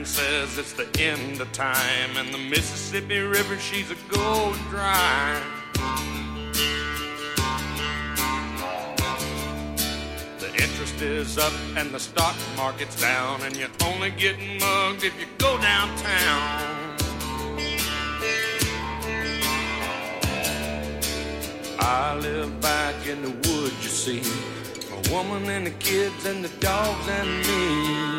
says it's the end of time, and the Mississippi River, she's a going dry. The interest is up and the stock market's down, and you're only getting mugged if you go downtown. I live back in the woods, you see, a woman and the kids and the dogs and me.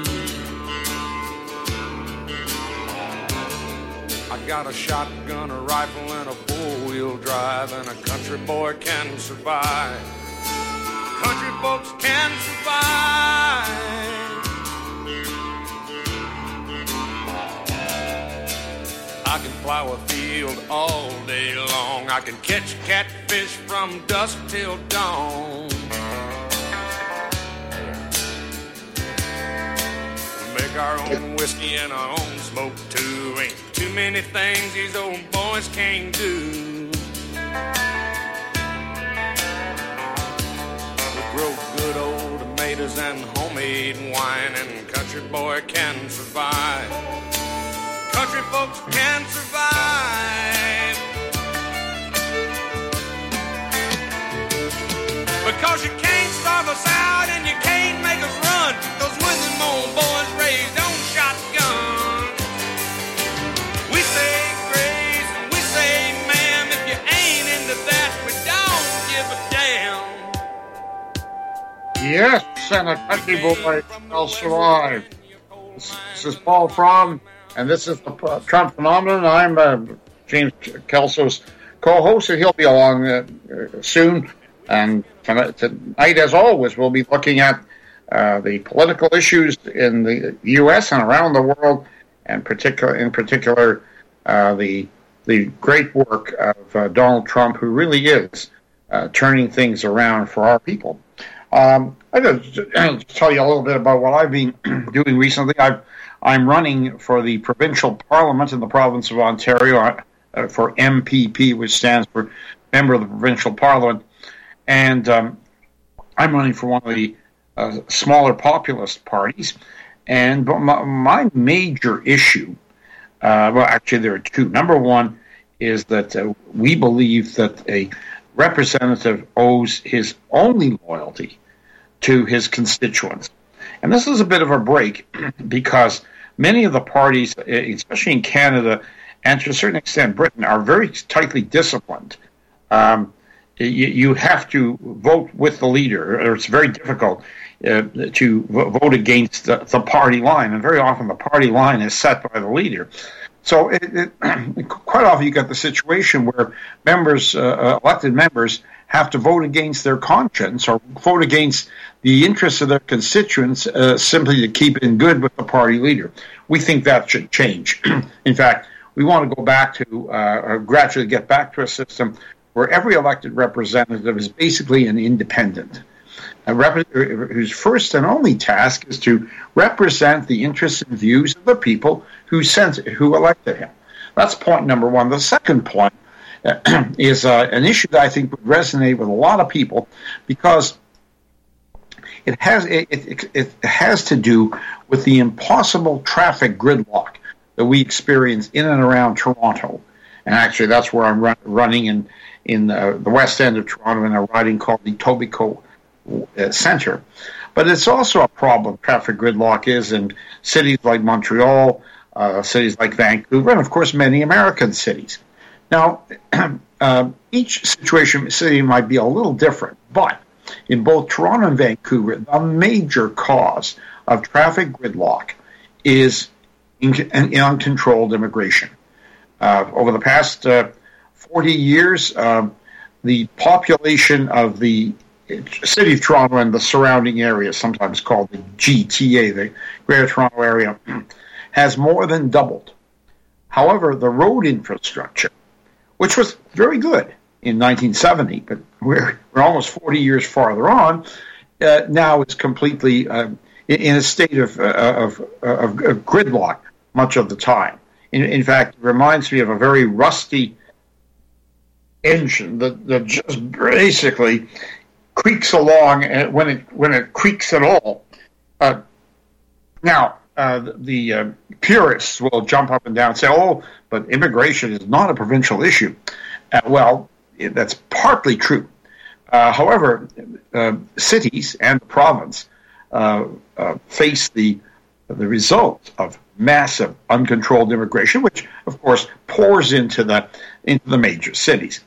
I got a shotgun, a rifle, and a four-wheel drive, and a country boy can survive. Country folks can survive. I can plow a field all day long. I can catch catfish from dusk till dawn. Make our own whiskey and our own smoke too. Ain't too many things these old boys can't do. We grow good old tomatoes and homemade wine, and country boy can survive. Country folks can survive. Because you can't starve us out and you can't make us run. Those when them old boys raised on shotgun. We say grace and we say ma'am. If you ain't into that, we don't give a damn. Yes, and a country boy shall survive. This is Paul Fromm, and this is the Trump Phenomenon. I'm James Kelso's co-host, and he'll be along soon. And tonight, as always, we'll be looking at the political issues in the U.S. and around the world, and in particular, the great work of Donald Trump, who really is turning things around for our people. I'm going to tell you a little bit about what I've been doing recently. I'm running for the provincial parliament in the province of Ontario for MPP, which stands for Member of the Provincial Parliament. And I'm running for one of the smaller populist parties. And my major issue, well, actually there are two. Number one is that we believe that a representative owes his only loyalty to his constituents. And this is a bit of a break because many of the parties, especially in Canada and to a certain extent Britain, are very tightly disciplined. You have to vote with the leader, or it's very difficult to vote against the party line, and very often the party line is set by the leader. So quite often you get the situation where members, elected members, have to vote against their conscience or vote against the interests of their constituents simply to keep in good with the party leader. We think that should change. In fact, we want to go back to, or gradually get back to a system where every elected representative is basically an independent, whose first and only task is to represent the interests and views of the people who elected him. That's point number one. The second point is an issue that I think would resonate with a lot of people because it has to do with the impossible traffic gridlock that we experience in and around Toronto. And actually, that's where I'm running in the west end of Toronto in a riding called the Etobicoke Centre. But it's also a problem, traffic gridlock is in cities like Montreal, cities like Vancouver, and of course many American cities. Now, each city might be a little different, but in both Toronto and Vancouver, the major cause of traffic gridlock is uncontrolled immigration. Over the past 40 years, the population of the city of Toronto and the surrounding area, sometimes called the GTA, the Greater Toronto Area, has more than doubled. However, the road infrastructure, which was very good in 1970, but we're almost 40 years farther on, now it's completely in a state of gridlock much of the time. In fact, it reminds me of a very rusty engine that just basically creaks along when it creaks at all. Now, the purists will jump up and down and say, "Oh, but immigration is not a provincial issue." Well, that's partly true. However, cities and the province face the result of massive uncontrolled immigration, which, of course, pours into the major cities.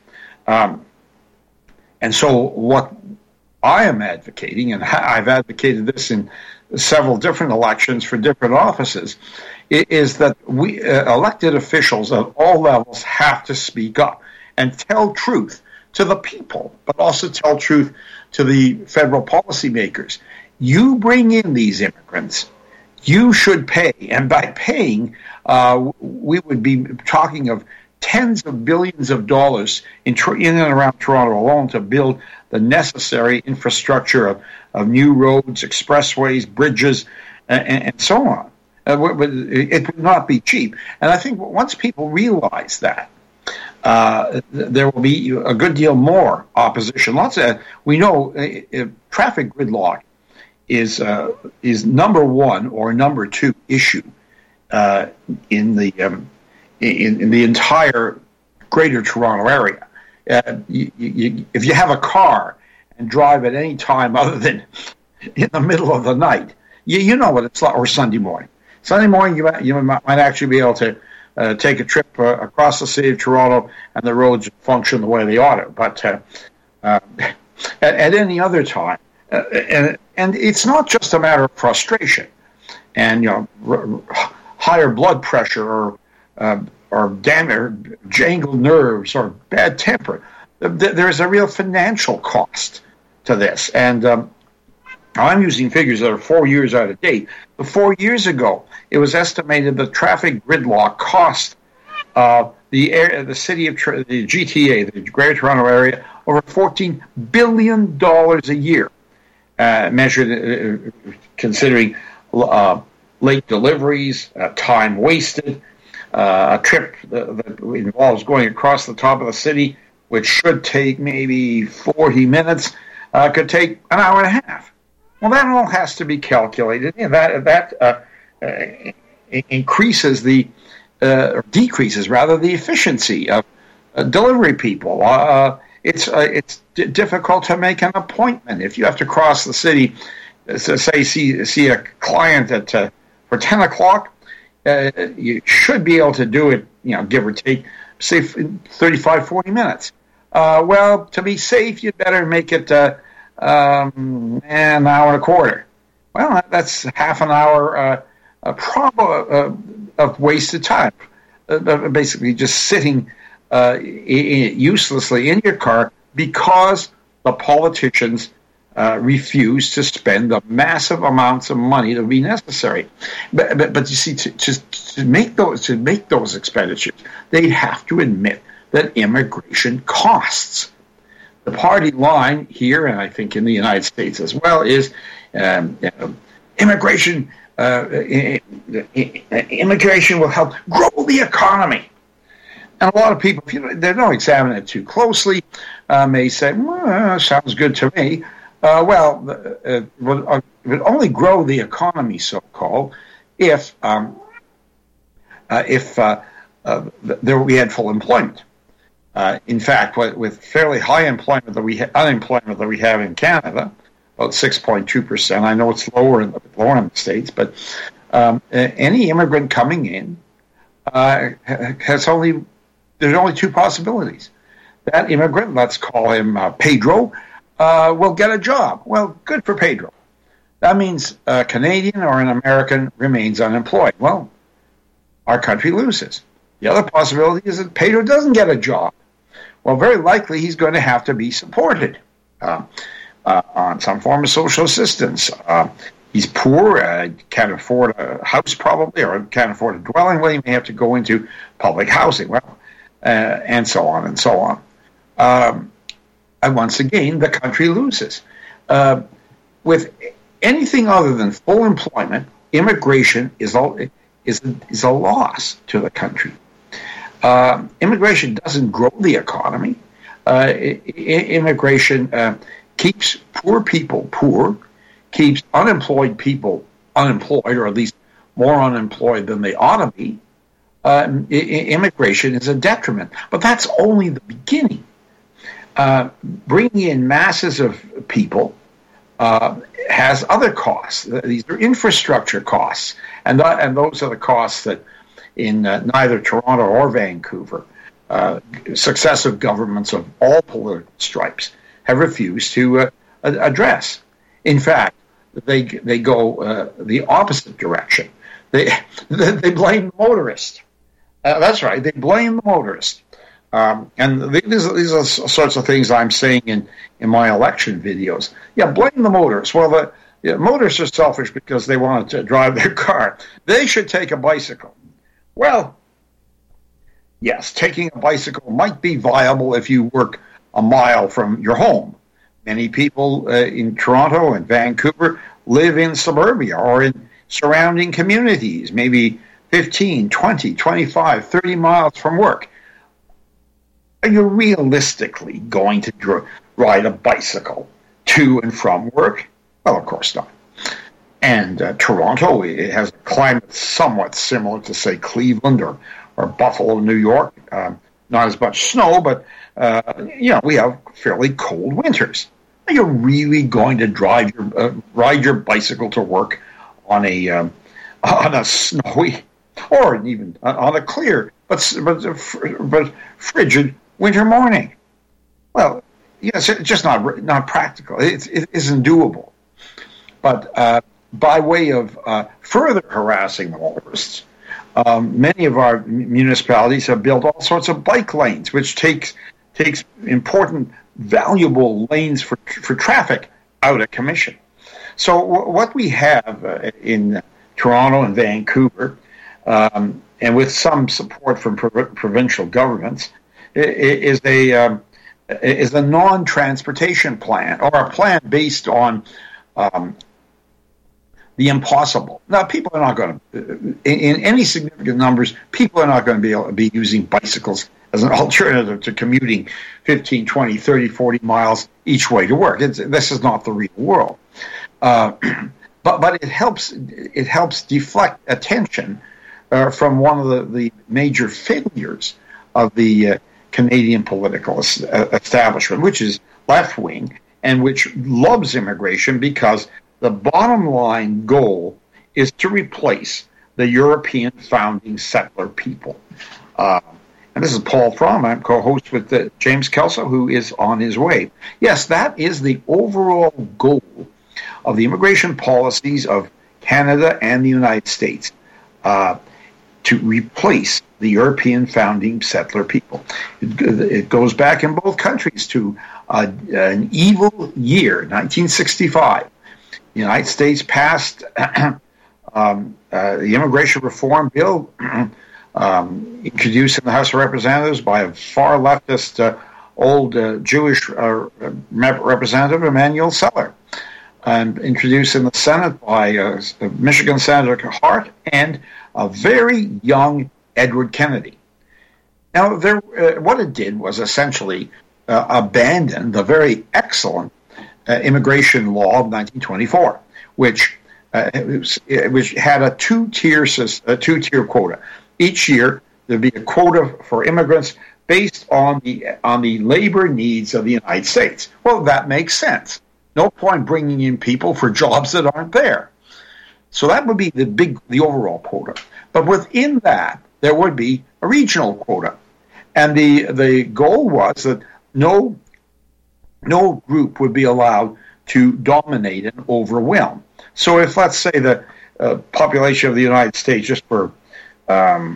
And so what I am advocating, and I've advocated this in several different elections for different offices, is that we elected officials at all levels have to speak up and tell truth to the people, but also tell truth to the federal policymakers. You bring in these immigrants, you should pay. And by paying, we would be talking of tens of billions of dollars in and around Toronto alone to build the necessary infrastructure of new roads, expressways, bridges, and so on. It would not be cheap. And I think once people realize that, there will be a good deal more opposition. We know traffic gridlock is number one or number two issue in the entire Greater Toronto area. If you have a car and drive at any time other than in the middle of the night, you know what it's like. Or Sunday morning. Sunday morning, you might actually be able to take a trip across the city of Toronto, and the roads function the way they ought to. But at any other time, and it's not just a matter of frustration and higher blood pressure or jangled nerves or bad temper. There's a real financial cost to this, and I'm using figures that are 4 years out of date. But 4 years ago, it was estimated that traffic gridlock cost the city of the GTA, the Greater Toronto Area, over $14 billion a year, measured considering late deliveries, time wasted, a trip that involves going across the top of the city, which should take maybe 40 minutes, could take an hour and a half. Well, that all has to be calculated, and that increases or decreases rather the efficiency of delivery people. It's difficult to make an appointment if you have to cross the city. Say see a client at for 10 o'clock. You should be able to do it, give or take, say 35, 40 minutes. Well, to be safe, you'd better make it an hour and a quarter. Well, that's half an hour of wasted time. Basically just sitting uselessly in your car because the politicians refuse to spend the massive amounts of money that would be necessary. But you see, to make those expenditures, they'd have to admit that immigration costs. The party line here, and I think in the United States as well, is immigration. Immigration will help grow the economy. And a lot of people, if they don't examine it too closely, may say, well, sounds good to me. It would only grow the economy, so-called, if we had full employment. In fact, with fairly high unemployment that we have in Canada, about 6.2%. I know it's lower in the States, but any immigrant coming in there's only two possibilities. That immigrant, let's call him Pedro, will get a job. Well, good for Pedro. That means a Canadian or an American remains unemployed. Well, our country loses. The other possibility is that Pedro doesn't get a job. Well, very likely he's going to have to be supported on some form of social assistance. He's poor, can't afford a house probably, or can't afford a dwelling. Well, he may have to go into public housing. Well, and so on and so on. And once again, the country loses. With anything other than full employment, immigration is a loss to the country. Immigration doesn't grow the economy. Immigration keeps poor people poor, keeps unemployed people unemployed, or at least more unemployed than they ought to be, immigration is a detriment. But that's only the beginning. Bringing in masses of people has other costs. These are infrastructure costs, and those are the costs that in neither Toronto or Vancouver, successive governments of all political stripes have refused to address. In fact, they go the opposite direction. They blame the motorist. That's right. They blame the motorist. And these are sorts of things I'm saying in my election videos. Yeah, blame the motorists. Well, the motorists are selfish because they want to drive their car. They should take a bicycle. Well, yes, taking a bicycle might be viable if you work a mile from your home. Many people in Toronto and Vancouver live in suburbia or in surrounding communities, maybe 15, 20, 25, 30 miles from work. Are you realistically going to ride a bicycle to and from work? Well, of course not. And Toronto, it has a climate somewhat similar to, say, Cleveland or Buffalo, New York. Not as much snow, but we have fairly cold winters. Are you really going to ride your bicycle to work on a snowy or even on a clear but frigid winter morning? Well, yes, it's just not practical. It isn't doable. But by way of further harassing the motorists, many of our municipalities have built all sorts of bike lanes, which takes important, valuable lanes for traffic out of commission. So what we have in Toronto and Vancouver, and with some support from provincial governments, is a non-transportation plan, or a plan based on the impossible. Now, people are not going to, in any significant numbers, people are not going to be able to be using bicycles as an alternative to commuting 15, 20, 30, 40 miles each way to work. This is not the real world. But it helps deflect attention from one of the major failures of the Canadian political establishment, which is left-wing and which loves immigration because the bottom line goal is to replace the European founding settler people. And this is Paul Fromm. I'm co-host with James Kelso, who is on his way. Yes, that is the overall goal of the immigration policies of Canada and the United States, to replace the European founding settler people. It goes back in both countries to an evil year, 1965. The United States passed the immigration reform bill introduced in the House of Representatives by a far leftist old Jewish representative, Emanuel Seller, and introduced in the Senate by Michigan Senator Hart and a very young Edward Kennedy. Now, what it did was essentially abandon the very excellent immigration law of 1924, which had a two-tier quota. Each year, there'd be a quota for immigrants based on the labor needs of the United States. Well, that makes sense. No point bringing in people for jobs that aren't there. So that would be the overall quota. But within that, there would be a regional quota. And the goal was that no group would be allowed to dominate and overwhelm. So if, let's say, the population of the United States, just for a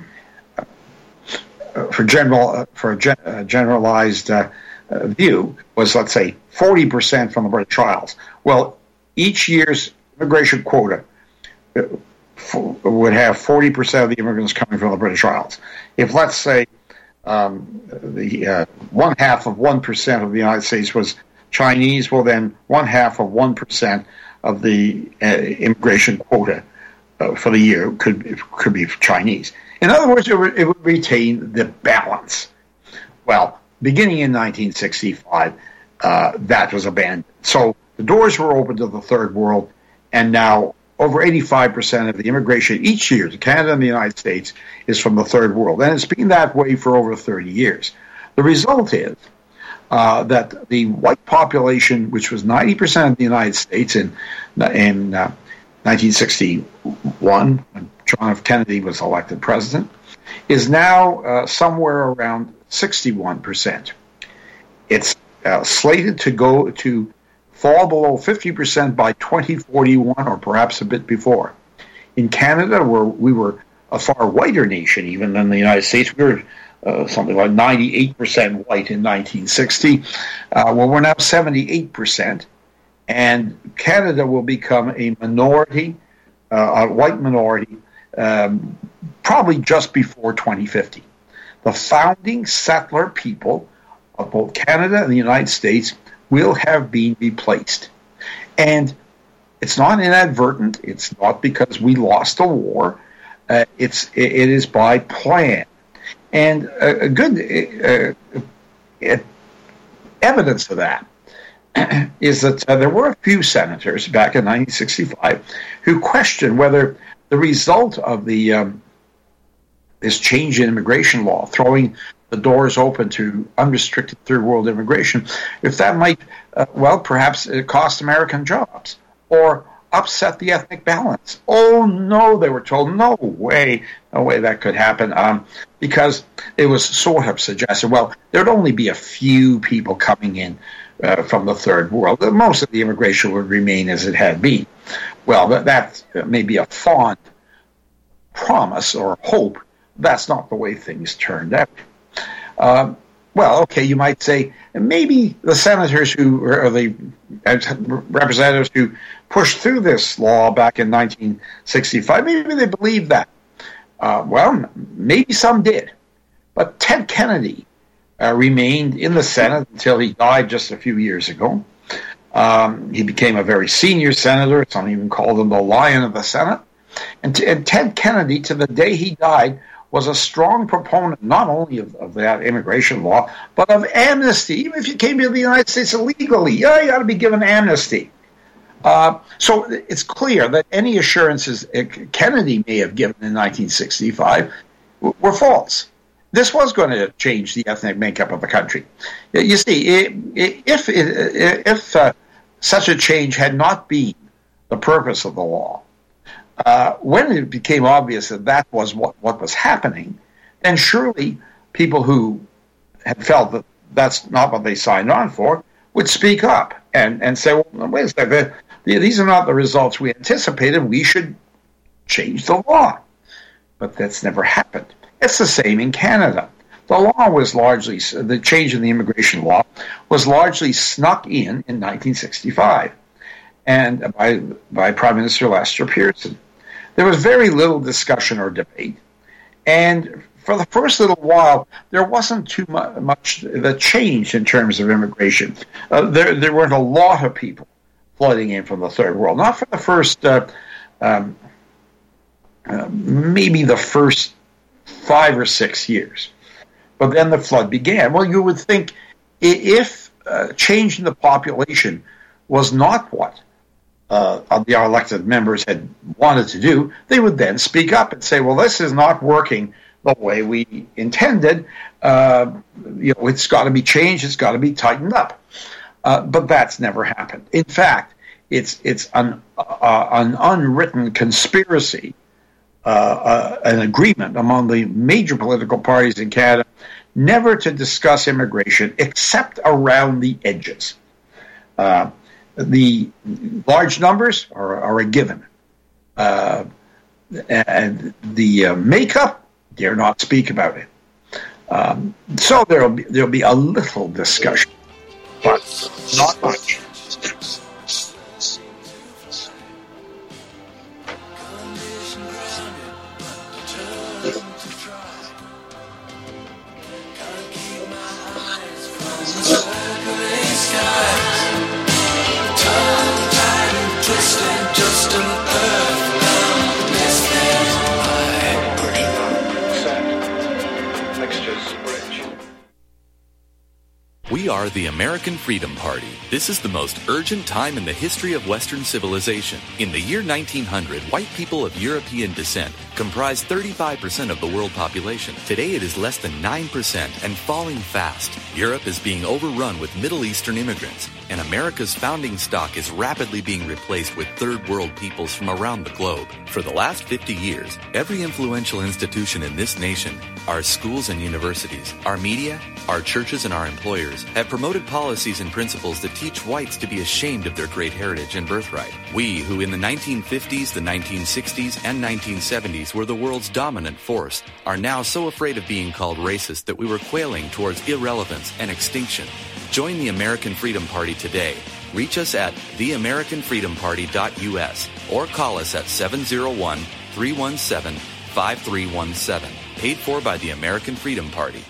generalized view, was, let's say, 40% from the British Isles. Well, each year's immigration quota would have 40% of the immigrants coming from the British Isles. If, let's say, the 1/2 of 1% of the United States was Chinese, well, then 1/2 of 1% of the immigration quota for the year could be Chinese. In other words, it would retain the balance. Well, beginning in 1965, that was abandoned. So the doors were open to the third world, and now over 85% of the immigration each year to Canada and the United States is from the third world. And it's been that way for over 30 years. The result is that the white population, which was 90% of the United States in 1961, when John F. Kennedy was elected president, is now somewhere around 61%. It's slated to fall below 50% by 2041 or perhaps a bit before. In Canada, where we were a far whiter nation even than the United States, we were something like 98% white in 1960. Well, we're now 78%, and Canada will become a minority, a white minority, probably just before 2050. The founding settler people of both Canada and the United States will have been replaced. And it's not inadvertent. It's not because we lost a war. It is by plan. And a good evidence of that is that there were a few senators back in 1965 who questioned whether the result of this change in immigration law, throwing the doors open to unrestricted third world immigration, if that might, perhaps cost American jobs or upset the ethnic balance. Oh, no, they were told, no way that could happen, because it was sort of suggested, well, there'd only be a few people coming in from the third world. Most of the immigration would remain as it had been. Well, that may be a fond promise or hope. That's not the way things turned out. You might say, maybe the senators or the representatives who pushed through this law back in 1965, maybe they believed that. Maybe some did. But Ted Kennedy remained in the Senate until he died just a few years ago. He became a very senior senator. Some even called him the Lion of the Senate. And Ted Kennedy, to the day he died, was a strong proponent not only of that immigration law, but of amnesty. Even if you came to the United States illegally, you ought to be given amnesty. So it's clear that any assurances Kennedy may have given in 1965 were false. This was going to change the ethnic makeup of the country. You see, if such a change had not been the purpose of the law, when it became obvious that was what was happening, then surely people who had felt that that's not what they signed on for would speak up and say, well, wait a second, these are not the results we anticipated. We should change the law. But that's never happened. It's the same in Canada. The law was largely, the change in the immigration law was largely snuck in 1965 and by Prime Minister Lester Pearson. There was very little discussion or debate. And for the first little while, there wasn't too much that changed in terms of immigration. There weren't a lot of people flooding in from the third world. Not for the first, maybe the first 5 or 6 years. But then the flood began. Well, you would think if changing the population was not what the elected members had wanted to do, they would then speak up and say, well, this is not working the way we intended. It's got to be changed. It's got to be tightened up. But that's never happened. In fact, it's an unwritten conspiracy, an agreement among the major political parties in Canada never to discuss immigration except around the edges. The large numbers are a given. And the makeup, dare not speak about it. So there'll be a little discussion, but not much. We are the American Freedom Party. This is the most urgent time in the history of Western civilization. In the year 1900, white people of European descent comprised 35% of the world population. Today it is less than 9% and falling fast. Europe is being overrun with Middle Eastern immigrants, and America's founding stock is rapidly being replaced with third world peoples from around the globe. For the last 50 years, every influential institution in this nation, our schools and universities, our media, our churches, and our employers have promoted policies and principles that teach whites to be ashamed of their great heritage and birthright. We, who in the 1950s, the 1960s, and 1970s were the world's dominant force, are now so afraid of being called racist that we were quailing towards irrelevance and extinction. Join the American Freedom Party today. Reach us at theamericanfreedomparty.us or call us at 701-317-5317. Paid for by the American Freedom Party.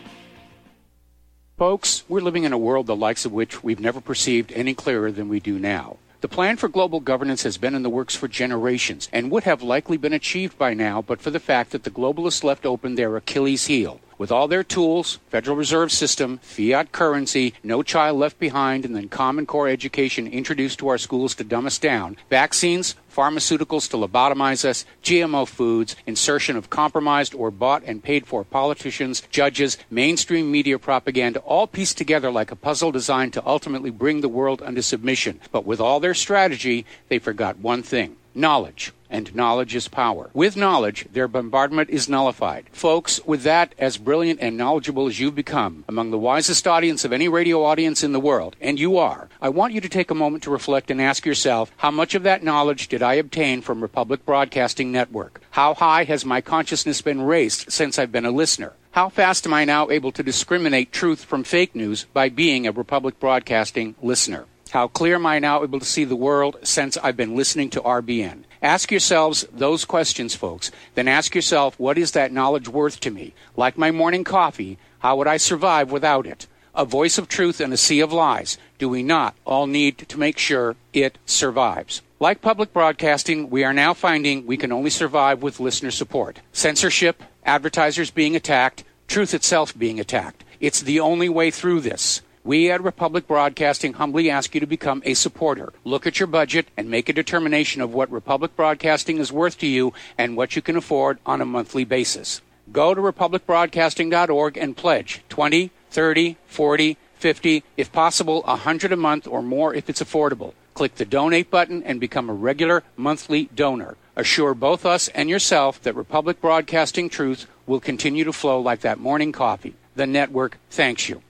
Folks, we're living in a world the likes of which we've never perceived any clearer than we do now. The plan for global governance has been in the works for generations and would have likely been achieved by now but for the fact that the globalists left open their Achilles heel. With all their tools, Federal Reserve System, fiat currency, no child left behind, and then Common Core education introduced to our schools to dumb us down, vaccines, pharmaceuticals to lobotomize us, GMO foods, insertion of compromised or bought and paid for politicians, judges, mainstream media propaganda, all pieced together like a puzzle designed to ultimately bring the world under submission. But with all their strategy, they forgot one thing: knowledge. And knowledge is power. With knowledge, their bombardment is nullified. Folks, with that, as brilliant and knowledgeable as you've become, among the wisest audience of any radio audience in the world, and you are, I want you to take a moment to reflect and ask yourself, how much of that knowledge did I obtain from Republic Broadcasting Network? How high has my consciousness been raised since I've been a listener? How fast am I now able to discriminate truth from fake news by being a Republic Broadcasting listener? How clear am I now able to see the world since I've been listening to RBN? Ask yourselves those questions, folks. Then ask yourself, what is that knowledge worth to me? Like my morning coffee, how would I survive without it? A voice of truth in a sea of lies. Do we not all need to make sure it survives? Like public broadcasting, we are now finding we can only survive with listener support. Censorship, advertisers being attacked, truth itself being attacked. It's the only way through this. We at Republic Broadcasting humbly ask you to become a supporter. Look at your budget and make a determination of what Republic Broadcasting is worth to you and what you can afford on a monthly basis. Go to republicbroadcasting.org and pledge $20, $30, $40, $50, if possible, $100 a month or more if it's affordable. Click the donate button and become a regular monthly donor. Assure both us and yourself that Republic Broadcasting truth will continue to flow like that morning coffee. The network thanks you.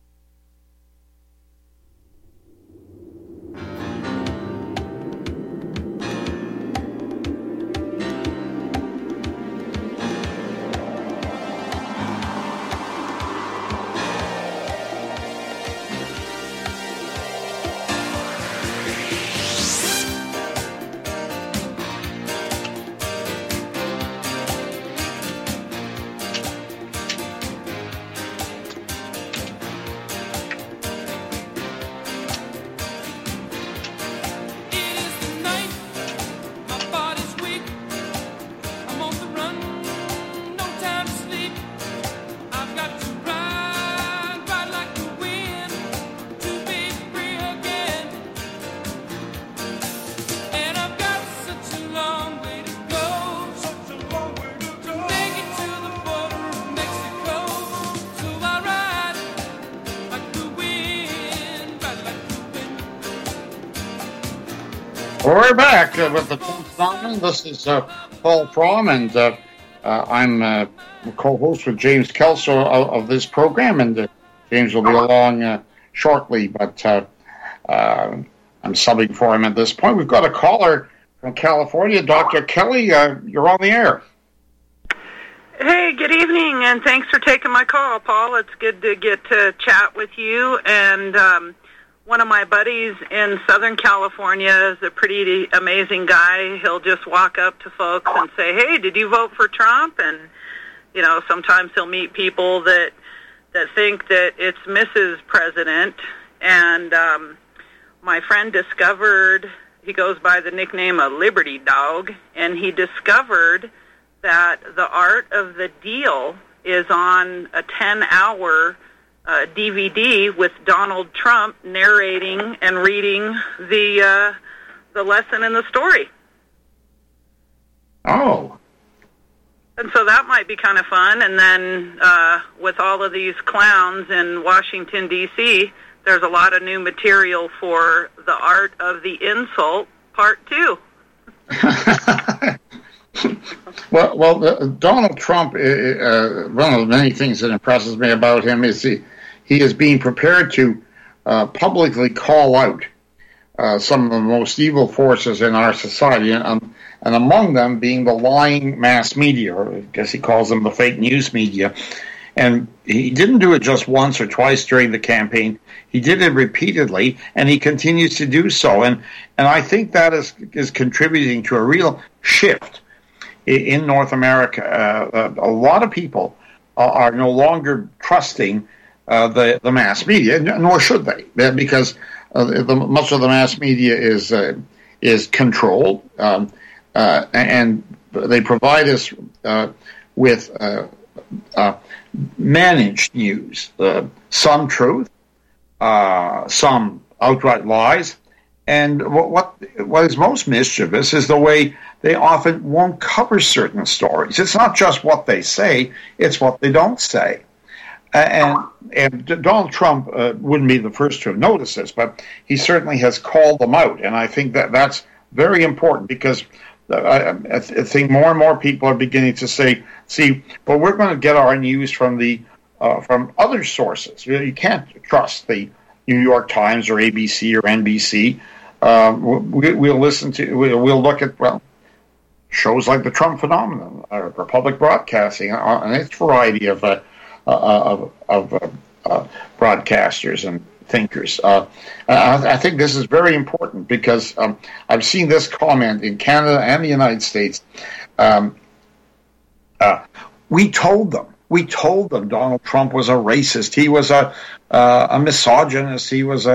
We're back with the Trump Phenomenon. This is Paul Fromm, and I'm co-host with James Kelso of this program, and James will be along shortly, but I'm subbing for him at this point. We've got a caller from California. Dr. Kelly, you're on the air. Hey, good evening, and thanks for taking my call, Paul. It's good to get to chat with you, and one of my buddies in Southern California is a pretty amazing guy. He'll just walk up to folks and say, hey, did you vote for Trump? And, you know, sometimes he'll meet people that think that it's Mrs. President. And my friend discovered, he goes by the nickname of Liberty Dog, and he discovered that the art of the deal is on a 10-hour DVD with Donald Trump narrating and reading the lesson in the story. Oh. And so that might be kind of fun. And then with all of these clowns in Washington, D.C., there's a lot of new material for The Art of the Insult, Part 2. Well, Donald Trump, one of the many things that impresses me about him is he is being prepared to publicly call out some of the most evil forces in our society, and among them being the lying mass media, or I guess he calls them the fake news media. And he didn't do it just once or twice during the campaign. He did it repeatedly, and he continues to do so. And I think that is contributing to a real shift in North America. A lot of people are no longer trusting the mass media, nor should they, because much of the mass media is controlled, and they provide us with managed news, some truth, some outright lies, and what is most mischievous is the way they often won't cover certain stories. It's not just what they say; it's what they don't say. And Donald Trump wouldn't be the first to have noticed this, but he certainly has called them out, and I think that's very important, because I think more and more people are beginning to say, "See, well, we're going to get our news from other sources. You can't trust the New York Times or ABC or NBC. We'll look at shows like the Trump Phenomenon, or Republic Broadcasting, and its variety of broadcasters and thinkers." I think this is very important, because I've seen this comment in Canada and the United States. We told them Donald Trump was a racist. He was a misogynist. He was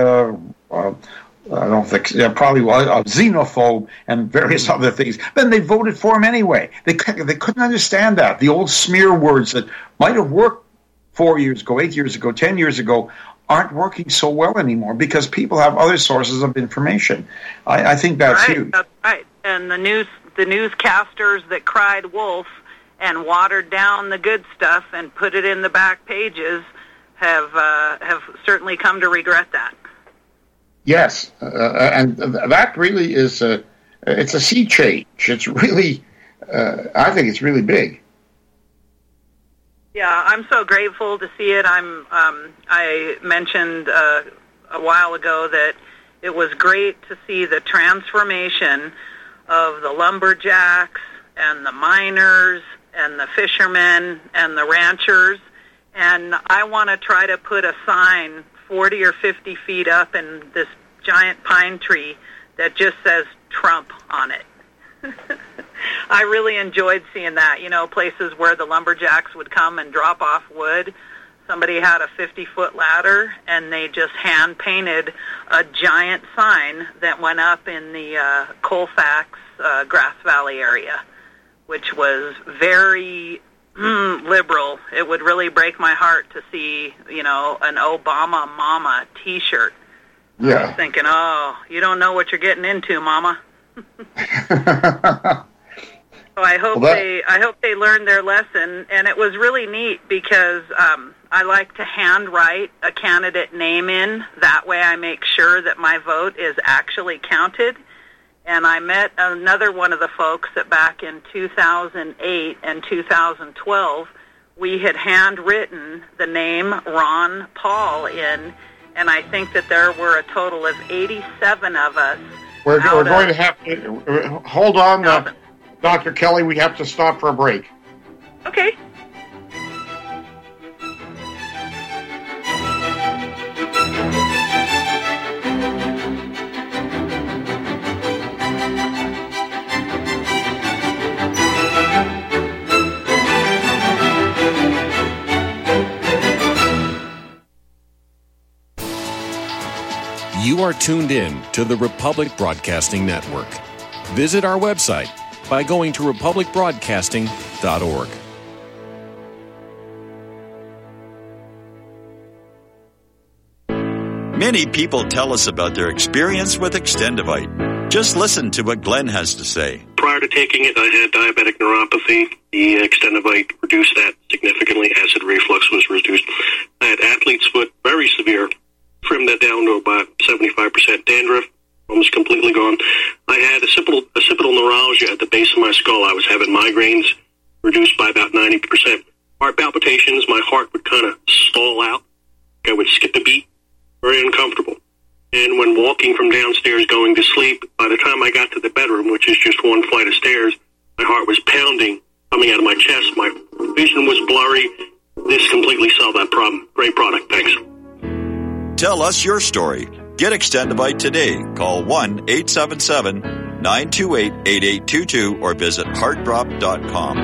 probably was a xenophobe and various other things. Then they voted for him anyway. They couldn't understand that. The old smear words that might have worked 4 years ago, 8 years ago, 10 years ago aren't working so well anymore, because people have other sources of information. I think that's huge. That's right. And the newscasters that cried wolf and watered down the good stuff and put it in the back pages have certainly come to regret that. Yes, and that really is it's a sea change. It's really, I think it's really big. Yeah, I'm so grateful to see it. I mentioned a while ago that it was great to see the transformation of the lumberjacks and the miners and the fishermen and the ranchers. And I want to try to put a sign 40 or 50 feet up in this giant pine tree that just says Trump on it. I really enjoyed seeing that, places where the lumberjacks would come and drop off wood. Somebody had a 50-foot ladder, and they just hand-painted a giant sign that went up in the Colfax, Grass Valley area, which was very liberal. It would really break my heart to see, an Obama Mama T-shirt. Yeah. I was thinking, you don't know what you're getting into, Mama. So I hope they learned their lesson, and it was really neat because I like to handwrite a candidate name in. That way I make sure that my vote is actually counted. And I met another one of the folks that back in 2008 and 2012, we had handwritten the name Ron Paul in, and I think that there were a total of 87 of us. We're going to have to hold on, Dr. Kelly. We have to stop for a break. Okay. You are tuned in to the Republic Broadcasting Network. Visit our website by going to republicbroadcasting.org. Many people tell us about their experience with Extendivite. Just listen to what Glenn has to say. Prior to taking it, I had diabetic neuropathy. The Extendivite reduced that significantly. Acid reflux was reduced. I had athlete's foot, very severe. Trimmed that down to about 75%. Dandruff, almost completely gone. I had occipital neuralgia at the base of my skull. I was having migraines, reduced by about 90%. Heart palpitations, my heart would kind of stall out. I would skip a beat. Very uncomfortable. And when walking from downstairs going to sleep, by the time I got to the bedroom, which is just one flight of stairs, my heart was pounding, coming out of my chest. My vision was blurry. This completely solved that problem. Great product. Thanks. Tell us your story. Get Extendivite today. Call 1-877-928-8822 or visit heartdrop.com.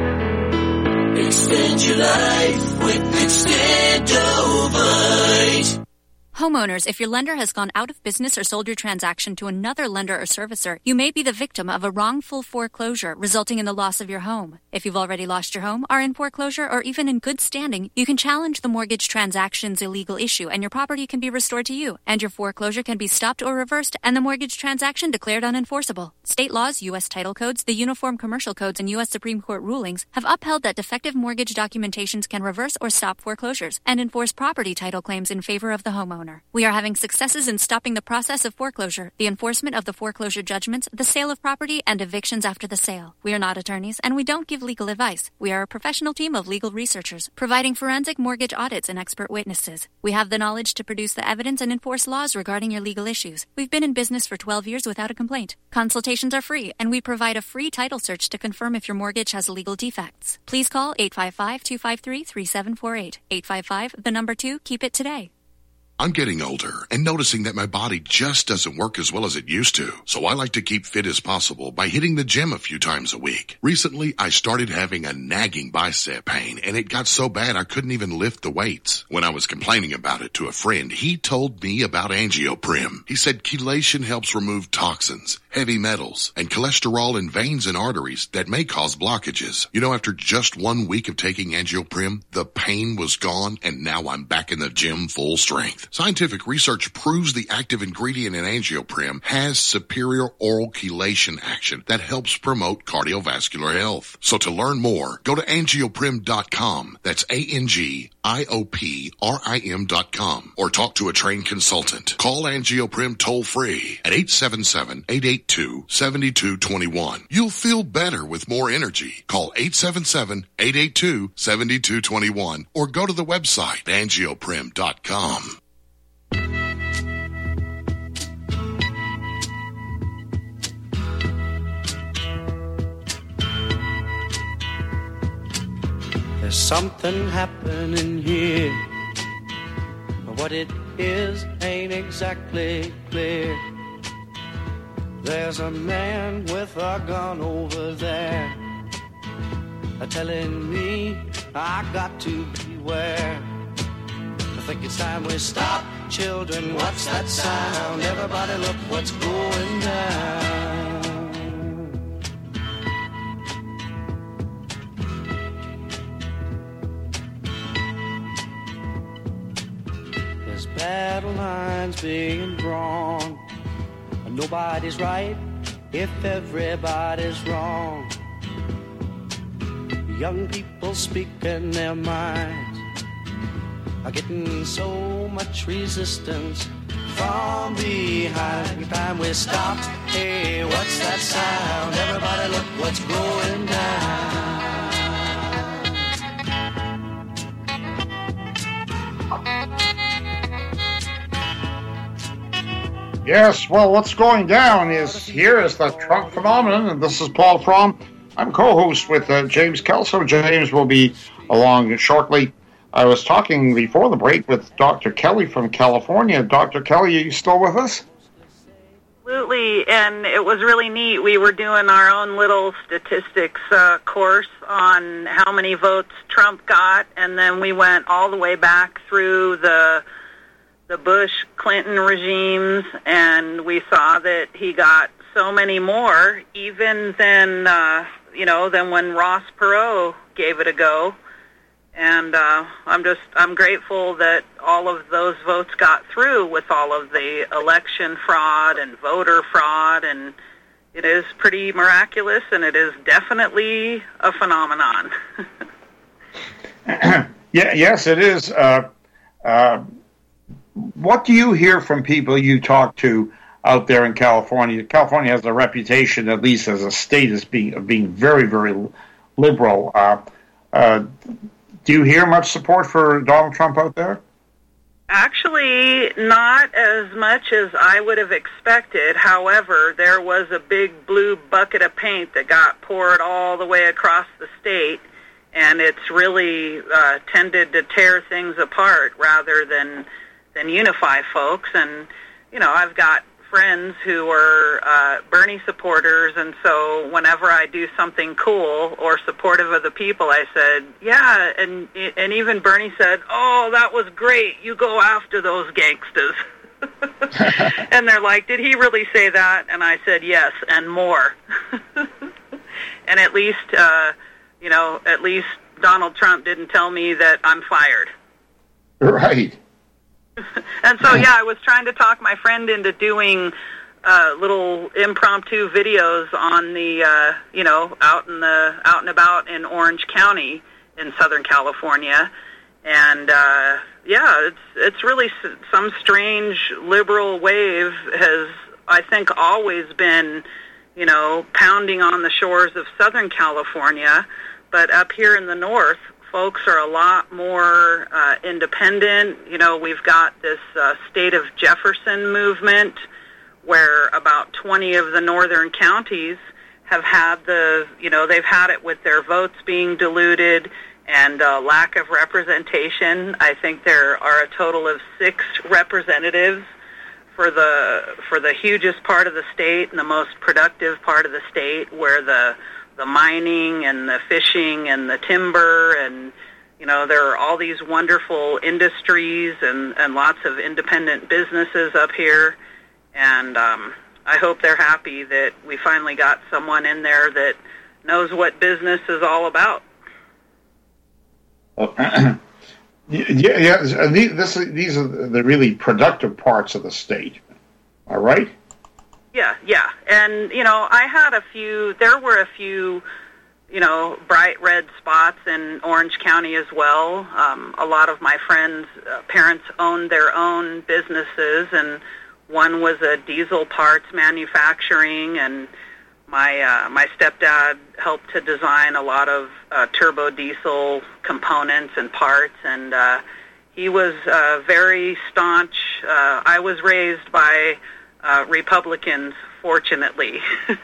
Extend your life with Extendivite. Homeowners, if your lender has gone out of business or sold your transaction to another lender or servicer, you may be the victim of a wrongful foreclosure, resulting in the loss of your home. If you've already lost your home, are in foreclosure, or even in good standing, you can challenge the mortgage transaction's illegal issue, and your property can be restored to you, and your foreclosure can be stopped or reversed, and the mortgage transaction declared unenforceable. State laws, U.S. title codes, the Uniform Commercial Codes, and U.S. Supreme Court rulings have upheld that defective mortgage documentations can reverse or stop foreclosures and enforce property title claims in favor of the homeowner. We are having successes in stopping the process of foreclosure, the enforcement of the foreclosure judgments, the sale of property, and evictions after the sale. We are not attorneys, and we don't give legal advice. We are a professional team of legal researchers, providing forensic mortgage audits and expert witnesses. We have the knowledge to produce the evidence and enforce laws regarding your legal issues. We've been in business for 12 years without a complaint. Consultations are free, and we provide a free title search to confirm if your mortgage has legal defects. Please call 855-253-3748. 855, keep it today. I'm getting older and noticing that my body just doesn't work as well as it used to. So I like to keep fit as possible by hitting the gym a few times a week. Recently, I started having a nagging bicep pain, and it got so bad I couldn't even lift the weights. When I was complaining about it to a friend, he told me about Angioprim. He said chelation helps remove toxins, heavy metals, and cholesterol in veins and arteries that may cause blockages. You know, after just 1 week of taking Angioprim, the pain was gone, and now I'm back in the gym full strength. Scientific research proves the active ingredient in Angioprim has superior oral chelation action that helps promote cardiovascular health. So to learn more, go to angioprim.com. That's ANGIOPRIM.com, or talk to a trained consultant. Call Angioprim toll free at 877-882-7221. You'll feel better with more energy. Call 877-882-7221 or go to the website angioprim.com. There's something happening here, but what it is ain't exactly clear. There's a man with a gun over there, telling me I got to beware. I think it's time we stop, children. What's that sound? Everybody look what's going down. There's battle lines being drawn. Nobody's right if everybody's wrong. Young people speaking their minds are getting so much resistance from behind. Time we stop. Hey, what's that sound? Everybody look what's going down. Yes, well, what's going down is the Trump phenomenon, and this is Paul Fromm. I'm co-host with James Kelso. James will be along shortly. I was talking before the break with Dr. Kelly from California. Dr. Kelly, are you still with us? Absolutely, and it was really neat. We were doing our own little statistics course on how many votes Trump got, and then we went all the way back through the Bush-Clinton regimes, and we saw that he got so many more, even than when Ross Perot gave it a go. And I'm grateful that all of those votes got through with all of the election fraud and voter fraud, and it is pretty miraculous, and it is definitely a phenomenon. Yes, it is. What do you hear from people you talk to out there in California? California has a reputation, at least as a state, as being very, very liberal. Do you hear much support for Donald Trump out there? Actually, not as much as I would have expected. However, there was a big blue bucket of paint that got poured all the way across the state, and it's really tended to tear things apart rather than unify folks. And, you know, I've got friends who are Bernie supporters, and so whenever I do something cool or supportive of the people, I said, yeah, and even Bernie said, oh, that was great, you go after those gangsters. And they're like, did he really say that? And I said, yes, and more. And at least, at least Donald Trump didn't tell me that I'm fired. Right. And so, yeah, I was trying to talk my friend into doing little impromptu videos on the, out and about in Orange County in Southern California, and it's really some strange liberal wave has, I think, always been, pounding on the shores of Southern California, but up here in the north, folks are a lot more independent. We've got this State of Jefferson movement where about 20 of the northern counties have had they've had it with their votes being diluted and lack of representation. I think there are a total of 6 representatives for the hugest part of the state and the most productive part of the state, where the mining and the fishing and the timber and, there are all these wonderful industries and lots of independent businesses up here. And I hope they're happy that we finally got someone in there that knows what business is all about. These are the really productive parts of the state. All right? Yeah. And, there were a few, bright red spots in Orange County as well. A lot of my friends' parents owned their own businesses, and one was a diesel parts manufacturing, and my stepdad helped to design a lot of turbo diesel components and parts, and he was very staunch. I was raised by Republicans, fortunately.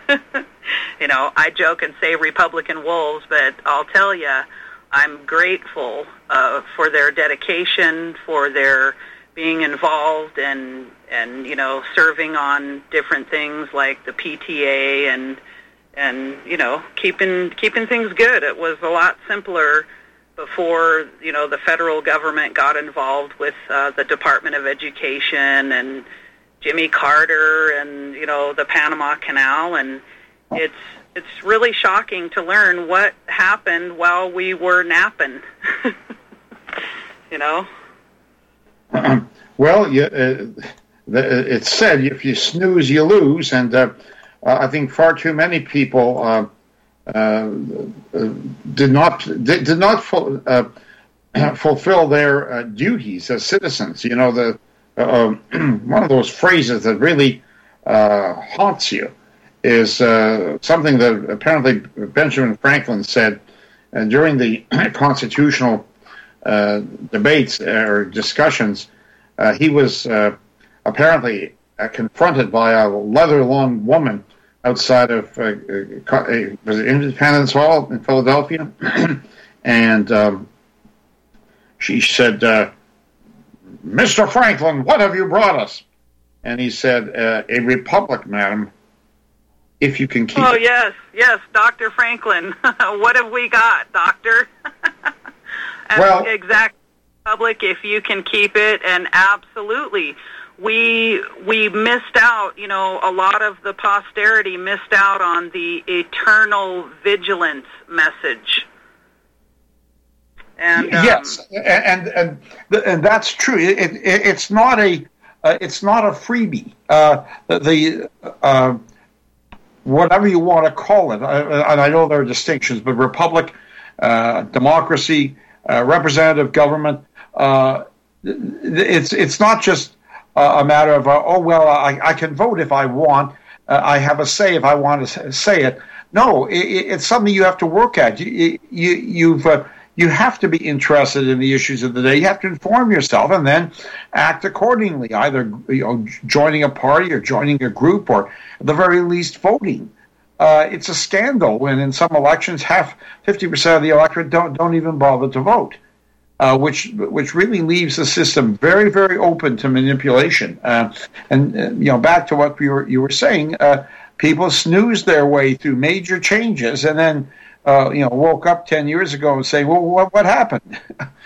I joke and say Republican wolves, but I'll tell you, I'm grateful for their dedication, for their being involved and serving on different things like the PTA and keeping things good. It was a lot simpler before the federal government got involved with the Department of Education and Jimmy Carter and the Panama Canal, and it's really shocking to learn what happened while we were napping. Well, it's said if you snooze, you lose, and I think far too many people did not fulfill their duties as citizens. One of those phrases that really haunts you is something that apparently Benjamin Franklin said during the constitutional debates or discussions. He was apparently confronted by a leather-lunged woman outside of was it Independence Hall in Philadelphia, and she said, "Mr. Franklin, what have you brought us?" And he said, "A republic, madam, if you can keep it." Oh, yes, Dr. Franklin. What have we got, Doctor? Well, exact republic, if you can keep it, and absolutely. We missed out, a lot of the posterity missed out on the eternal vigilance message. And yes, and that's true. It's not a freebie. Whatever you want to call it, and I know there are distinctions, but republic, democracy, representative government, it's not just a matter of I can vote if I want, I have a say if I want to say it. No, it's something you have to work at. You have to be interested in the issues of the day. You have to inform yourself and then act accordingly, either joining a party or joining a group or at the very least voting. It's a scandal when in some elections 50% of the electorate don't even bother to vote, which really leaves the system very, very open to manipulation. And back to what you were saying, people snooze their way through major changes and then woke up 10 years ago and say, well, what happened?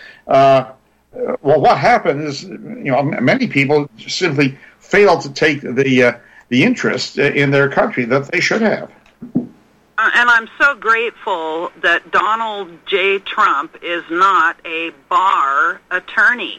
What happened is, many people simply fail to take the interest in their country that they should have. And I'm so grateful that Donald J. Trump is not a bar attorney.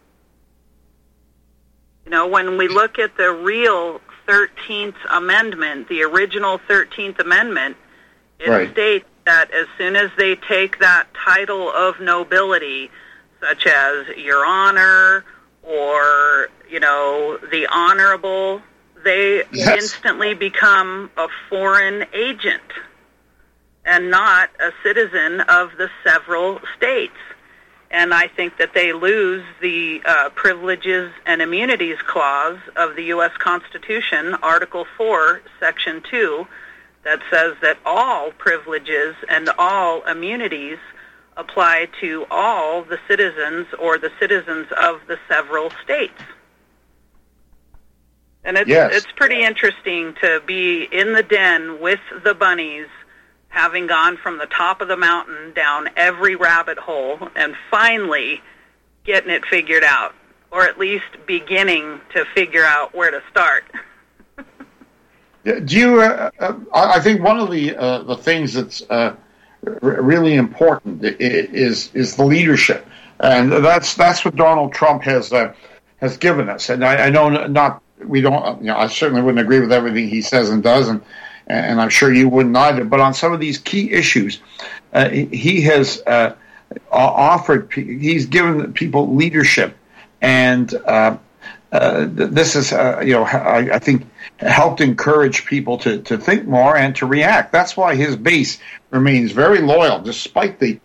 When we look at the real 13th Amendment, the original 13th Amendment, it states that as soon as they take that title of nobility, such as Your Honor or, the Honorable, they instantly become a foreign agent and not a citizen of the several states. And I think that they lose the Privileges and Immunities Clause of the U.S. Constitution, Article 4, Section 2, that says that all privileges and all immunities apply to all the citizens or the citizens of the several states. And it's pretty interesting to be in the den with the bunnies, having gone from the top of the mountain down every rabbit hole and finally getting it figured out, or at least beginning to figure out where to start. Do you? I think one of the things that's really important is the leadership, and that's what Donald Trump has given us. And I know we don't. I certainly wouldn't agree with everything he says and does, and I'm sure you wouldn't either. But on some of these key issues, he has he's given people leadership, and this is I think helped encourage people to think more and to react. That's why his base remains very loyal, despite the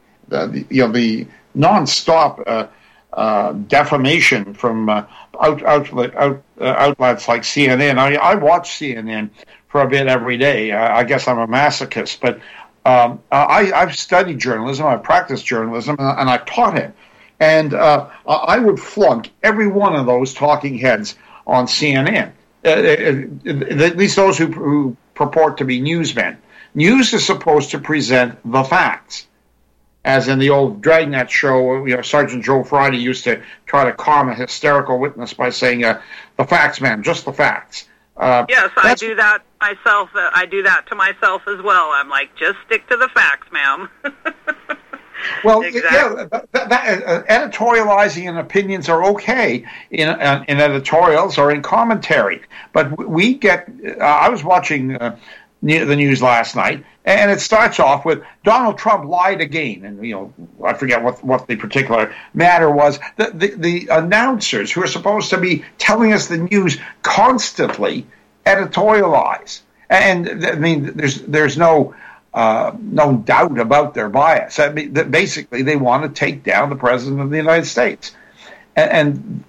nonstop defamation from outlets like CNN. I watch CNN for a bit every day. I guess I'm a masochist, but I've studied journalism, I've practiced journalism, and I've taught it. And I would flunk every one of those talking heads on CNN, at least those who purport to be newsmen. News is supposed to present the facts. As in the old Dragnet show, Sergeant Joe Friday used to try to calm a hysterical witness by saying, the facts, ma'am, just the facts. Yes, I do that myself. I do that to myself as well. I'm like, just stick to the facts, ma'am. Well, exactly. Editorializing and opinions are okay in editorials or in commentary, but we get. I was watching the news last night, and it starts off with Donald Trump lied again, and I forget what the particular matter was. The announcers who are supposed to be telling us the news constantly editorialize, and I mean, there's no doubt about their bias. I mean, basically, they want to take down the President of the United States, and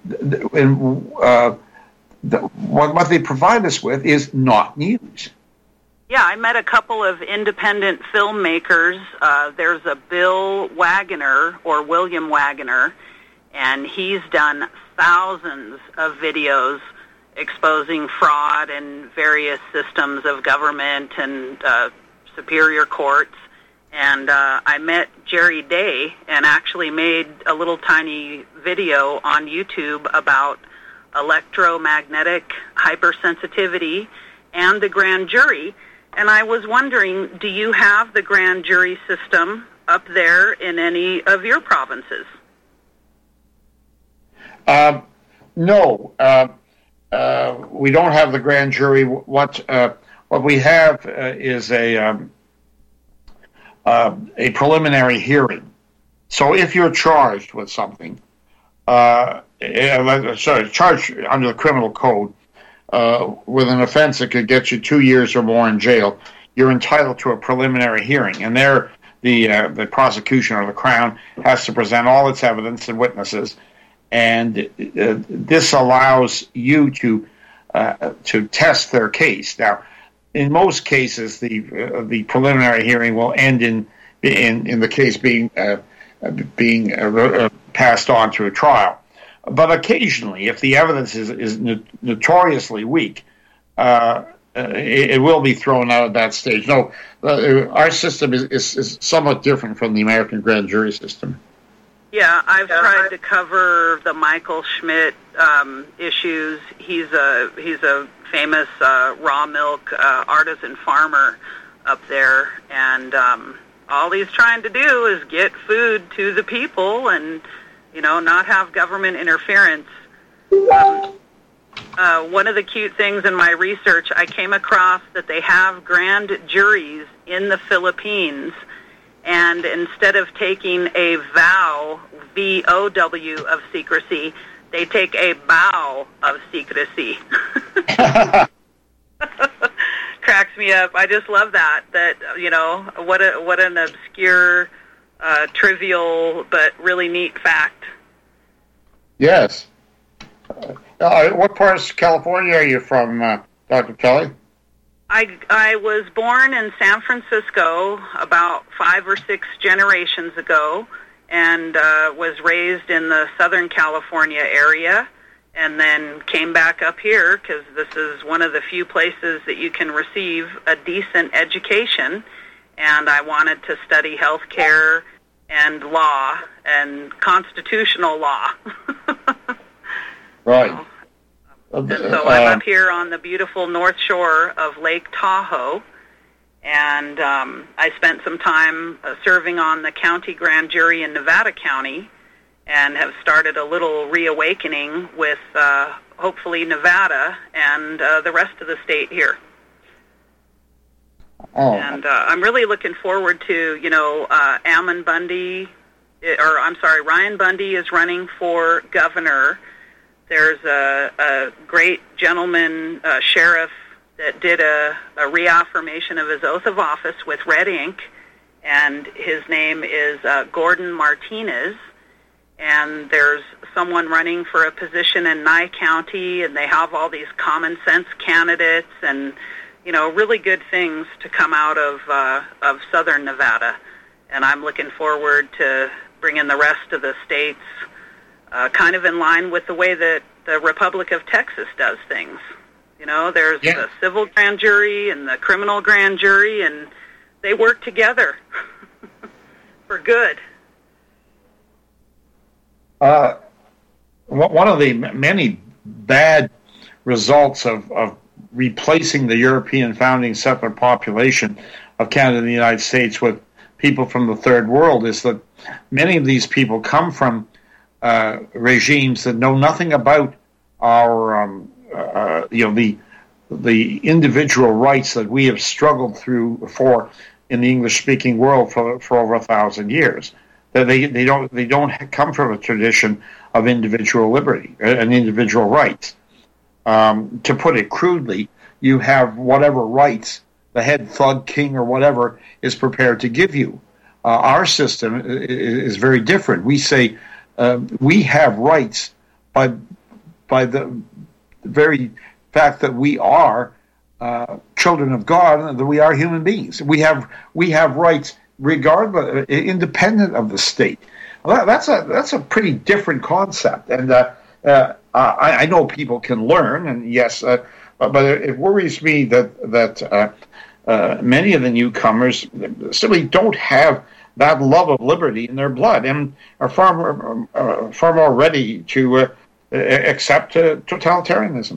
what they provide us with is not news. Yeah, I met a couple of independent filmmakers. There's a Bill Wagoner, or William Wagoner, and he's done thousands of videos exposing fraud in various systems of government and superior courts. And I met Jerry Day and actually made a little tiny video on YouTube about electromagnetic hypersensitivity and the grand jury. And I was wondering, do you have the grand jury system up there in any of your provinces? No. We don't have the grand jury. What we have is a preliminary hearing. So if you're charged with something, charged under the criminal code with an offense that could get you 2 years or more in jail, you're entitled to a preliminary hearing. And there, the prosecution or the Crown has to present all its evidence and witnesses. And this allows you to test their case. Now, in most cases, the preliminary hearing will end in the case being passed on to a trial. But occasionally, if the evidence is notoriously weak, it will be thrown out at that stage. No, our system is somewhat different from the American grand jury system. Yeah, I've tried to cover the Michael Schmidt issues. He's a famous raw milk artisan farmer up there, and all he's trying to do is get food to the people and, not have government interference. One of the cute things in my research, I came across that they have grand juries in the Philippines, and instead of taking a vow, V-O-W, of secrecy, they take a bow of secrecy. Cracks me up. I just love that, what an obscure, trivial, but really neat fact. Yes. What part of California are you from, Dr. Kelly? I was born in San Francisco about 5 or 6 generations ago, and was raised in the Southern California area, and then came back up here because this is one of the few places that you can receive a decent education, and I wanted to study healthcare and law and constitutional law. Right. And so I'm up here on the beautiful North Shore of Lake Tahoe, and I spent some time serving on the county grand jury in Nevada County, and have started a little reawakening with hopefully Nevada and the rest of the state here. Oh. And I'm really looking forward to, Ryan Bundy is running for governor. There's a great gentleman, sheriff, that did a reaffirmation of his oath of office with red ink, and his name is Gordon Martinez. And there's someone running for a position in Nye County, and they have all these common sense candidates and, really good things to come out of southern Nevada. And I'm looking forward to bringing the rest of the states kind of in line with the way that the Republic of Texas does things. There's the civil grand jury and the criminal grand jury, and they work together for good. One of the many bad results of replacing the European founding settler population of Canada and the United States with people from the third world is that many of these people come from regimes that know nothing about our, the individual rights that we have struggled for in the English-speaking world for over 1,000 years. That they don't come from a tradition of individual liberty and individual rights. To put it crudely, you have whatever rights the head thug, king, or whatever is prepared to give you. Our system is very different. We say we have rights by the very fact that we are children of God and that we are human beings. We have rights regardless, independent of the state. Well, that's a pretty different concept, and I know people can learn, and yes, but it worries me that many of the newcomers simply don't have that love of liberty in their blood, and are far more ready to accept totalitarianism. 'Cause,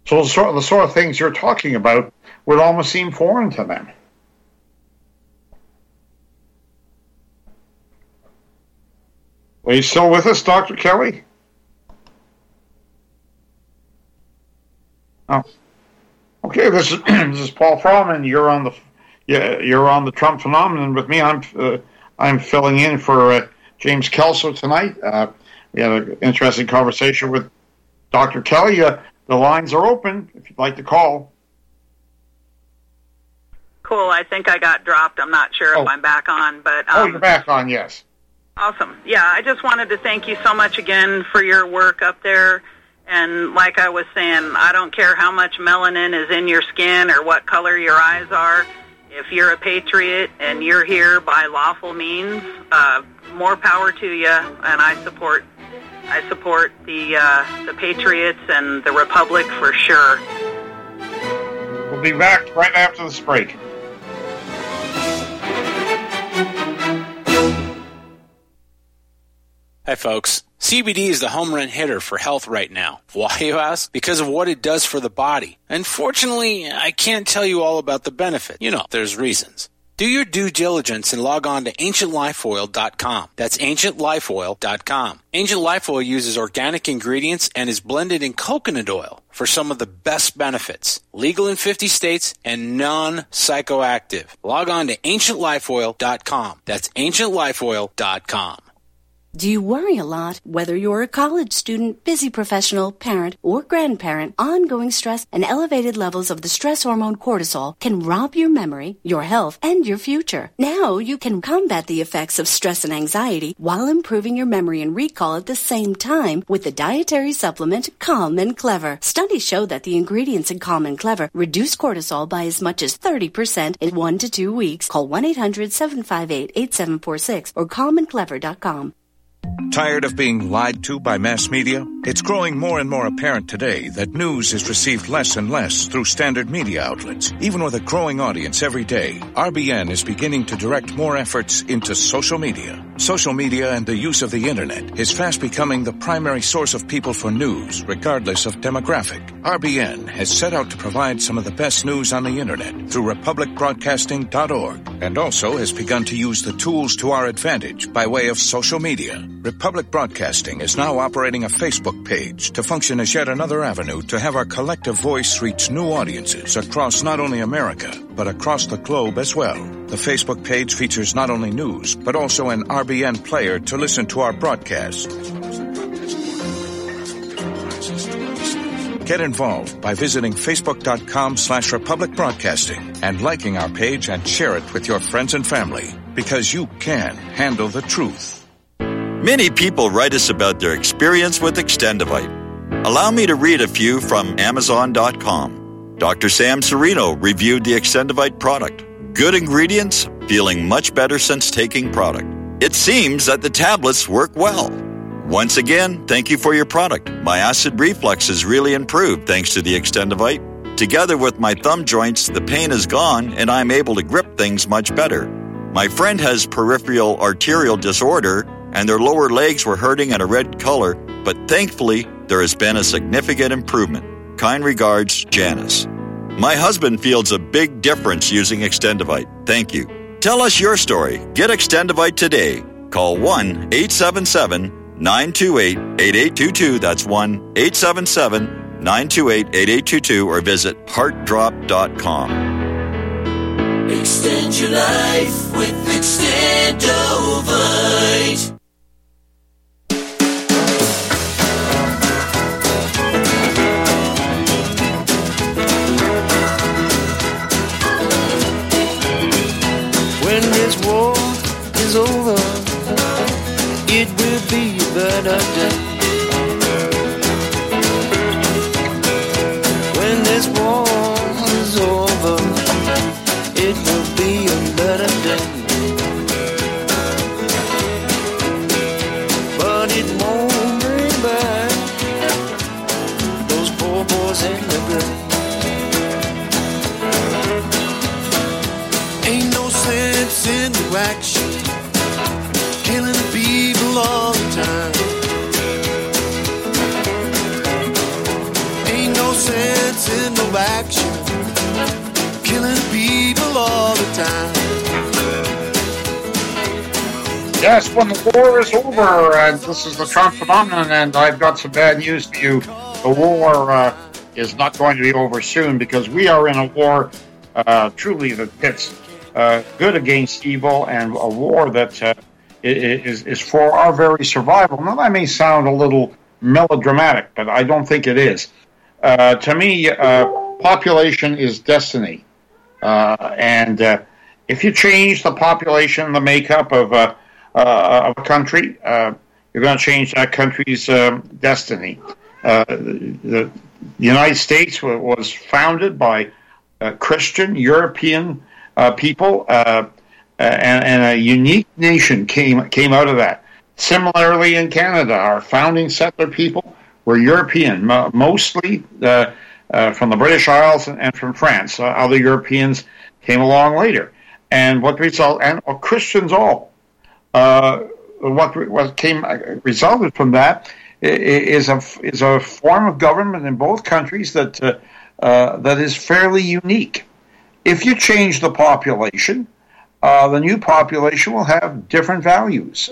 So the sort of things you're talking about would almost seem foreign to them. Are you still with us, Dr. Kelly? Oh, okay. This is Paul Fromm. You're on the Trump phenomenon with me. I'm filling in for James Kelso tonight. We had an interesting conversation with Dr. Kelly. The lines are open if you'd like to call. Cool. I think I got dropped. I'm not sure if I'm back on, but you're back on. Yes. Awesome. Yeah, I just wanted to thank you so much again for your work up there. And like I was saying, I don't care how much melanin is in your skin or what color your eyes are. If you're a patriot and you're here by lawful means, more power to you. And I support the patriots and the Republic for sure. We'll be back right after this break. Hi, folks. CBD is the home run hitter for health right now. Why, you ask? Because of what it does for the body. Unfortunately, I can't tell you all about the benefit. You know, there's reasons. Do your due diligence and log on to AncientLifeOil.com. That's AncientLifeOil.com. Ancient Life Oil uses organic ingredients and is blended in coconut oil for some of the best benefits. Legal in 50 states and non-psychoactive. Log on to AncientLifeOil.com. That's AncientLifeOil.com. Do you worry a lot? Whether you're a college student, busy professional, parent, or grandparent, ongoing stress and elevated levels of the stress hormone cortisol can rob your memory, your health, and your future. Now you can combat the effects of stress and anxiety while improving your memory and recall at the same time with the dietary supplement Calm and Clever. Studies show that the ingredients in Calm and Clever reduce cortisol by as much as 30% in 1 to 2 weeks. Call 1-800-758-8746 or calmandclever.com. Tired of being lied to by mass media? It's growing more and more apparent today that news is received less and less through standard media outlets. Even with a growing audience every day, RBN is beginning to direct more efforts into social media. Social media and the use of the internet is fast becoming the primary source of people for news, regardless of demographic. RBN has set out to provide some of the best news on the internet through republicbroadcasting.org and also has begun to use the tools to our advantage by way of social media. Republic Broadcasting is now operating a Facebook page to function as yet another avenue to have our collective voice reach new audiences across not only America, but across the globe as well. The Facebook page features not only news, but also an RBN player to listen to our broadcast. Get involved by visiting facebook.com/Republic Broadcasting and liking our page and share it with your friends and family, because you can handle the truth. Many people write us about their experience with Extendivite. Allow me to read a few from Amazon.com. Dr. Sam Serino reviewed the Extendivite product. Good ingredients, feeling much better since taking product. It seems that the tablets work well. Once again, thank you for your product. My acid reflux has really improved thanks to the Extendivite. Together with my thumb joints, the pain is gone and I'm able to grip things much better. My friend has peripheral arterial disorder and their lower legs were hurting in a red color, but thankfully, there has been a significant improvement. Kind regards, Janice. My husband feels a big difference using Extendivite. Thank you. Tell us your story. Get Extendivite today. Call 1-877-928-8822. That's 1-877-928-8822 or visit heartdrop.com. Extend your life with Extendovite. When this war is over, it will be a better day. When this war is over, it will be a better day. But it won't bring back those poor boys in the grave. Ain't no sense in the action, killing people all the time. Yes, when the war is over, and this is the Trump phenomenon, and I've got some bad news for you. The war is not going to be over soon because we are in a war truly that pits good against evil, and a war that is for our very survival. Now, that may sound a little melodramatic, but I don't think it is. To me, population is destiny. And if you change the population, the makeup of a country, you're going to change that country's destiny. The United States was founded by Christian European people, and a unique nation came out of that. Similarly, in Canada, our founding settler people were European, mostly from the British Isles and from France. Other Europeans came along later, and Christians all. What resulted from that is a form of government in both countries that is fairly unique. If you change the population, the new population will have different values.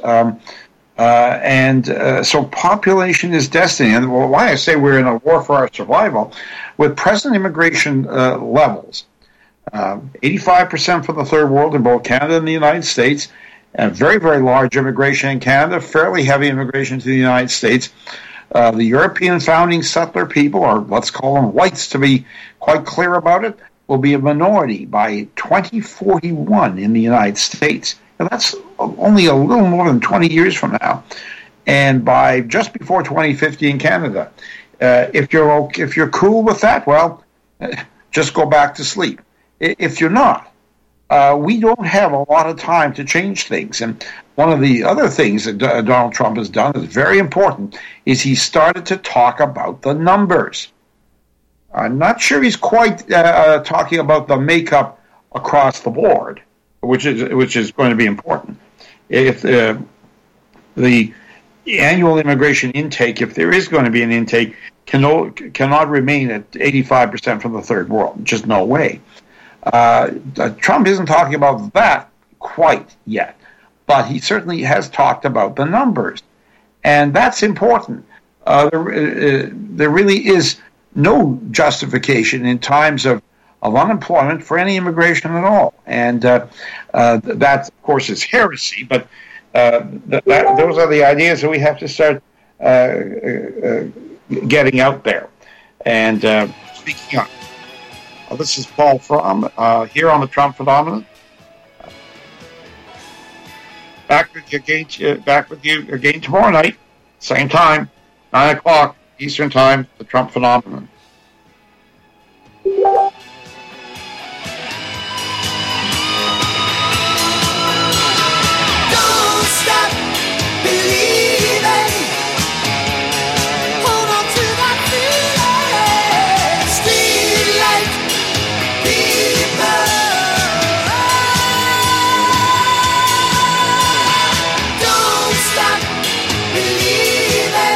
So population is destiny. And why I say we're in a war for our survival, with present immigration levels, 85% from the third world in both Canada and the United States, and very, very large immigration in Canada, fairly heavy immigration to the United States. The European founding settler people, or let's call them whites to be quite clear about it, will be a minority by 2041 in the United States. And that's only a little more than 20 years from now. And by just before 2050 in Canada. If you're cool with that, well, just go back to sleep. If you're not, we don't have a lot of time to change things. And one of the other things that Donald Trump has done is very important, is he started to talk about the numbers. I'm not sure he's quite talking about the makeup across the board, which is going to be important. If the annual immigration intake, if there is going to be an intake, cannot remain at 85% from the third world. Just no way. Trump isn't talking about that quite yet, but he certainly has talked about the numbers, and that's important. There really is no justification in times of unemployment for any immigration at all, and that, of course, is heresy. But those are the ideas that we have to start getting out there. And speaking of. This is Paul Fromm here on the Trump Phenomenon. Back with you again tomorrow night, same time, 9 o'clock Eastern Time, the Trump Phenomenon. Don't stop believing. Hold on to that feeling. Street light. Don't stop believing.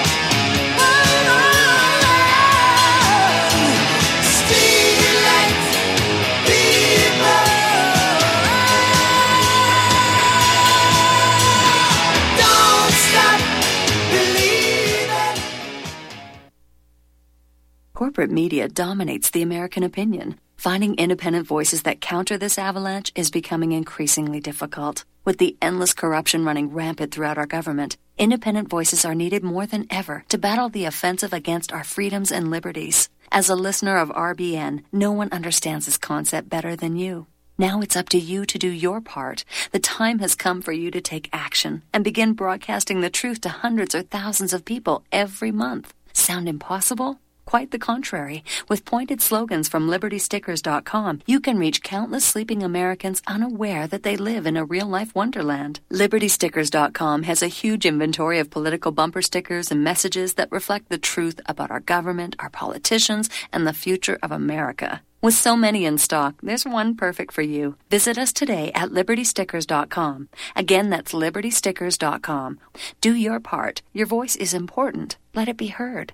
Corporate media dominates the American opinion. Finding independent voices that counter this avalanche is becoming increasingly difficult. With the endless corruption running rampant throughout our government, independent voices are needed more than ever to battle the offensive against our freedoms and liberties. As a listener of RBN, no one understands this concept better than you. Now it's up to you to do your part. The time has come for you to take action and begin broadcasting the truth to hundreds or thousands of people every month. Sound impossible? Quite the contrary. With pointed slogans from LibertyStickers.com, you can reach countless sleeping Americans unaware that they live in a real-life wonderland. LibertyStickers.com has a huge inventory of political bumper stickers and messages that reflect the truth about our government, our politicians, and the future of America. With so many in stock, there's one perfect for you. Visit us today at LibertyStickers.com. Again, that's LibertyStickers.com. Do your part. Your voice is important. Let it be heard.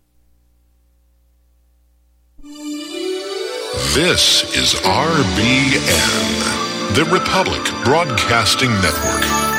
This is RBN, the Republic Broadcasting Network.